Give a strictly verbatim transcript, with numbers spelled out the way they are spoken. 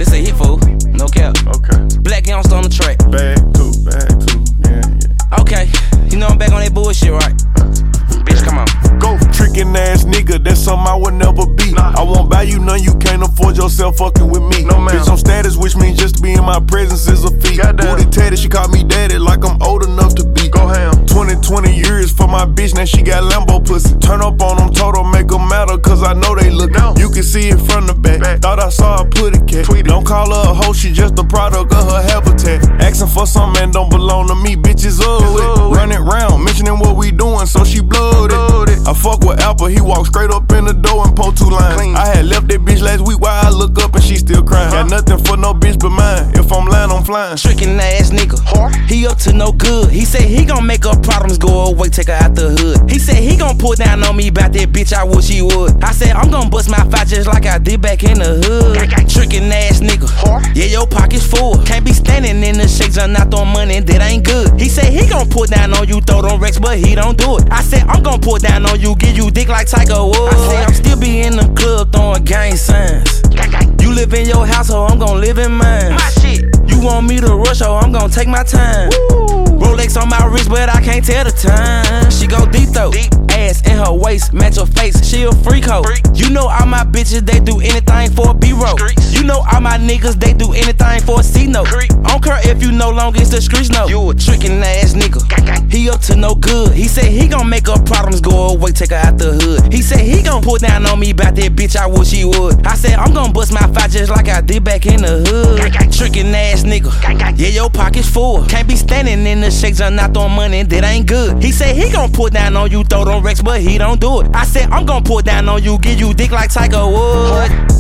This a hit, fool. No cap. Okay. Black youngster on the track. Bag too, bag too. Yeah, yeah. Okay. You know I'm back on that bullshit, right? Bitch, come on. Go trickin' ass nigga, that's something I would never be. Nah. I won't buy you none, you can't afford yourself fucking with me. No, bitch, I'm status, which means just to be in my presence is a feat. Booty tatted, she called me daddy like I'm old enough to be. Go ham. twenty, twenty years for my bitch, now she got Lambo pussy. Turn up on them, total make them matter, cause I know they look. No. You can see it from the back. back. Thought I saw her put a cat. Tweet don't call her a hoe, she just a product of her habitat. Asking for some man don't belong to me, bitches up it. Run it round, mentioning what we doing, so she blooded. I fuck with Apple, he walked straight up in the door and pulled two lines. Clean. I had left that bitch last week while I look up and she still crying. Huh? Got nothing for no bitch but mine. If I'm lying, I'm flying. Trickin' ass nigga, huh? He up to no good. He said he gon' make her problems go away, take her out the hood. He said he gon' pull down on me about that bitch, I wish he would. I said I'm gon' bust my fight just like I did back in the hood. Trickin' ass nigga, huh? Yeah, your pocket's full. Can't be standing in the shakes and not throwing money, that ain't good. He said he gon' pull down on you, throw them wrecks, but he don't do it. I said I'm gon' pull down on you, give you dick like Tiger Woods. I said I'm still be in the club throwing gang signs. You live in your household, I'm gon' live in mine. My shit. You want me to rush, oh, I'm gon' take my time. Woo. Rolex on my wrist, but I can't tell the time. She go deep though, deep. Ass in her waist, match her face, she a freak hoe. Freak. You know all my bitches, they do anything for a B-roll. You know all my niggas, they do anything for a C-note. I don't care if you no longer it's the streets, no. You a trickin' ass nigga, he up to no good. He said he gon' make her problems go away, take her out the hood. He said he gon' pull down on me about that bitch, I wish he would. I said I'm gon' bust my fight just like I did back in the hood. Trickin' ass nigga, yeah, your pocket's full. Can't be standing in the shakes and not throwing money, that ain't good. He said he gon' pull down on you, throw them wrecks, but he don't do it. I said I'm gon' pull down on you, give you dick like Tiger Woods.